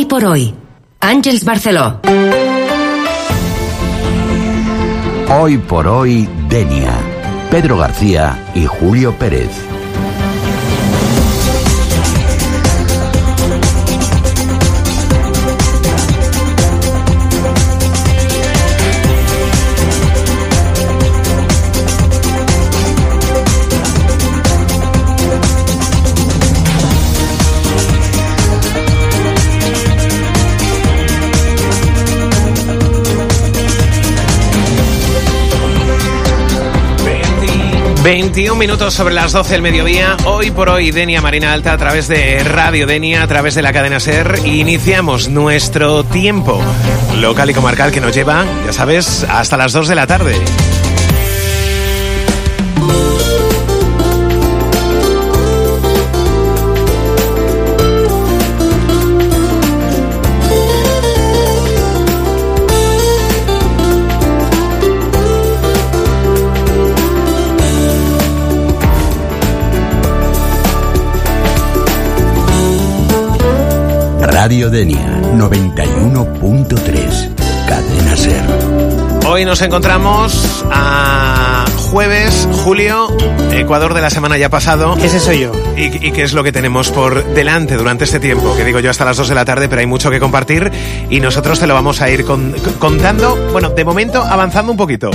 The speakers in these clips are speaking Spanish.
por hoy, Àngels Barceló. Hoy por hoy, Denia, Pedro García y Julio Pérez. ...21 sobre las 12 del mediodía... ...hoy por hoy, Denia Marina Alta... ...a través de Radio Denia... ...a través de la cadena SER... ...iniciamos nuestro tiempo... ...local y comarcal que nos lleva... ...ya sabes, hasta las 2 de la tarde... Radio Denia 91.3, cadena SER. Hoy nos encontramos a jueves, Julio, Ecuador de la semana ya pasado. Ese soy yo. ¿Y qué es lo que tenemos por delante durante este tiempo? Que digo yo hasta las 2 de la tarde, pero hay mucho que compartir y nosotros te lo vamos a ir contando, bueno, de momento avanzando un poquito.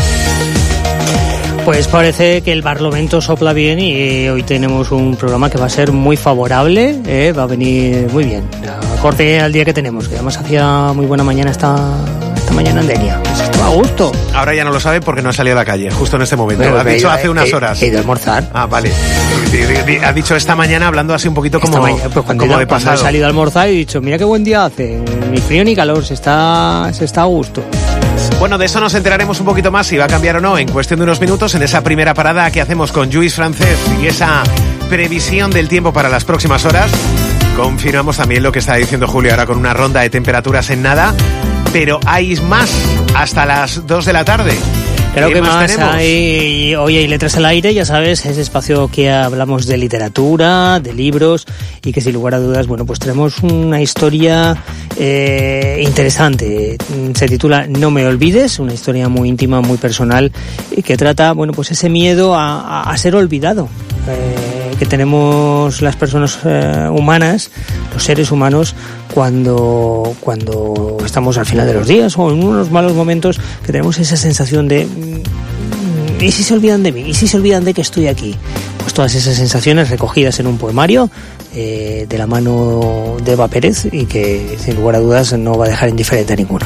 Pues parece que el Barlovento sopla bien y hoy tenemos un programa que va a ser muy favorable, va a venir muy bien, acorde al día que tenemos, que además hacía muy buena mañana esta mañana en Denia. Pues esto a gusto. Ahora ya no lo sabe porque no ha salido a la calle, justo en este momento. Lo ha dicho hace unas horas. He ido a almorzar. Ah, vale. Ha dicho esta mañana hablando así un poquito como, mañana, pues como de pasado. He salido a almorzar y he dicho, mira qué buen día hace, ni frío ni calor, se está a gusto. Bueno, de eso nos enteraremos un poquito más si va a cambiar o no en cuestión de unos minutos en esa primera parada que hacemos con Lluís Francés y esa previsión del tiempo para las próximas horas. Confirmamos también lo que está diciendo Julio ahora con una ronda de temperaturas en nada, pero hay más hasta las 2 de la tarde. Creo que más hay, hoy hay Letras al Aire, ya sabes, ese espacio que hablamos de literatura, de libros y que sin lugar a dudas, bueno, pues tenemos una historia interesante. Se titula No me olvides, una historia muy íntima, muy personal y que trata, bueno, pues ese miedo a ser olvidado que tenemos las personas humanas, los seres humanos, cuando estamos al final de los días o en unos malos momentos, que tenemos esa sensación de ¿y si se olvidan de mí? ¿Y si se olvidan de que estoy aquí? Pues todas esas sensaciones recogidas en un poemario de la mano de Eva Pérez y que sin lugar a dudas no va a dejar indiferente a ninguno.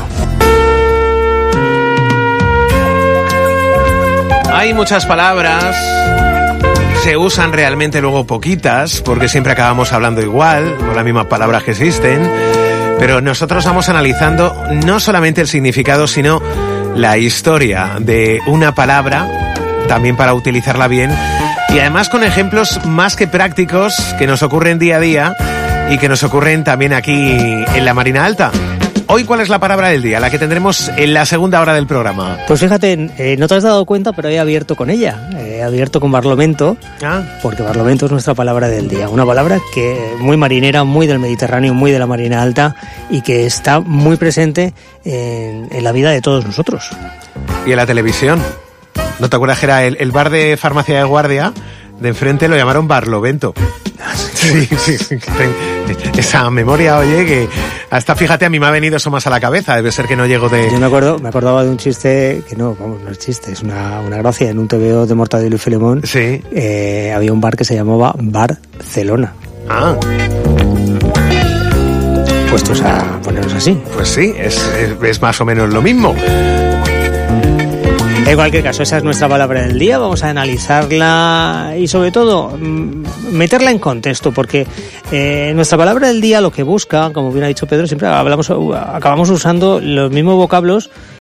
Hay muchas palabras, se usan realmente luego poquitas, porque siempre acabamos hablando igual, con las mismas palabras que existen, pero nosotros vamos analizando no solamente el significado, sino la historia de una palabra, también para utilizarla bien, y además con ejemplos más que prácticos que nos ocurren día a día y que nos ocurren también aquí en la Marina Alta. Hoy, ¿cuál es la palabra del día? La que tendremos en la segunda hora del programa. Pues fíjate, no te has dado cuenta, pero he abierto con ella. He abierto con Barlovento, porque Barlovento es nuestra palabra del día. Una palabra que muy marinera, muy del Mediterráneo, muy de la Marina Alta y que está muy presente en la vida de todos nosotros. Y en la televisión. ¿No te acuerdas que era el bar de farmacia de guardia? De enfrente lo llamaron Barlovento. Sí. Esa memoria, oye, que hasta fíjate, a mí me ha venido eso más a la cabeza. Debe ser que no llego de... Yo me acordaba de un chiste, que no es chiste, es una gracia. En un TVO de Mortadelo y Filemón, sí. Había un bar que se llamaba Barcelona. Puestos a ponernos así. Pues sí, es más o menos lo mismo. En cualquier caso, esa es nuestra palabra del día. Vamos a analizarla y sobre todo meterla en contexto, porque nuestra palabra del día lo que busca, como bien ha dicho Pedro, siempre acabamos usando los mismos vocablos